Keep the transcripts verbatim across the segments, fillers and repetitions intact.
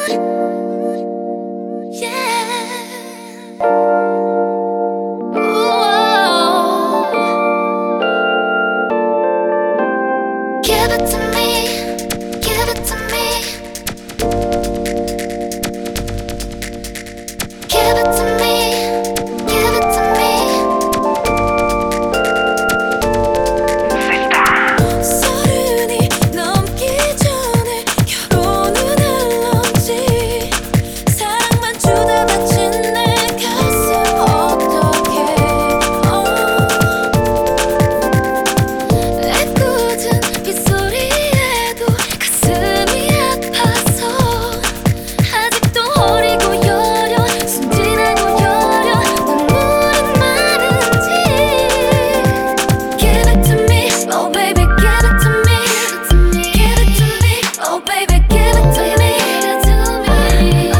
Give it to me, give it to me, give it to me, give it to me. 서른이 넘기 전에 결혼은 할런지 사랑만 주다 다친 내 가슴 어떡해. 애꿎은 빗소리에도 가슴이 아파서 아직도 어리고 여려 순진하고 여려 눈물은 많은지. Give it to me, oh baby, give it to me, give it to me, oh baby, give it to me, to me.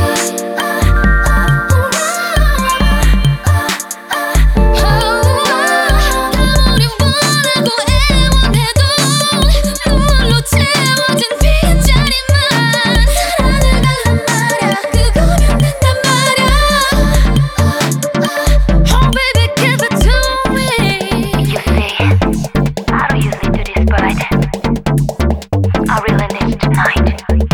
아무리 원하고 애원해도 눈물로 채워진 빈자리만 사랑을 달란 말야, 그거면 된단 말야. Oh baby, give it to me. You see, I don't usually do this, but I really need it tonight.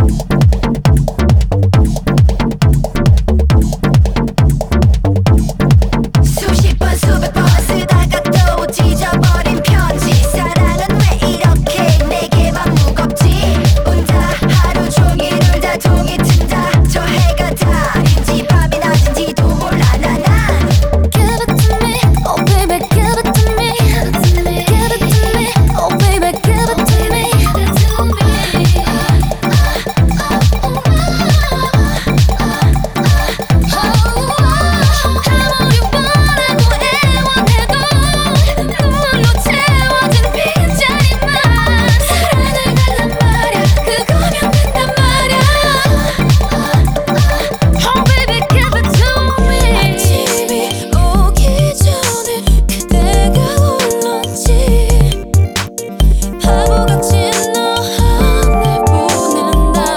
수십 번 수백 번 쓰다가 또 찢어버린 편지. 사랑은 왜 이렇게 내게만 무겁지? 혼자 하루 종일 울다 종이 튼다. 저 해가 달인지 밤이 낮인지도 몰라 난. Give it to me, oh baby, give it to me, give it to me, oh baby, give it to me, to me. 아무리 원하고 애원해도 눈물로 채워진 빈자리만 사랑을 달란 말야, 그거면 된단 말야. Oh baby, give it to me. 아침이 오기 전에 그대가 울었지. 바보같이 너 하늘 보낸다.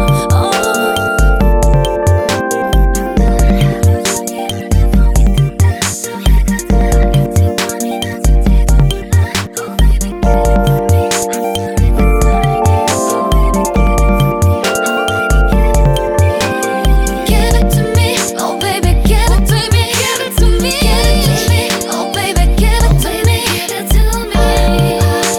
Give it to me, oh baby, give it to me, give it to me, oh baby, give it to me, to me.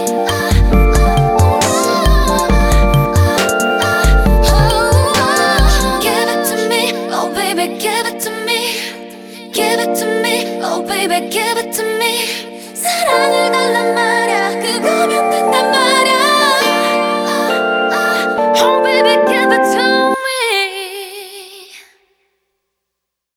Give it to me, oh baby, give it to me, give it to me, oh baby, give it to me.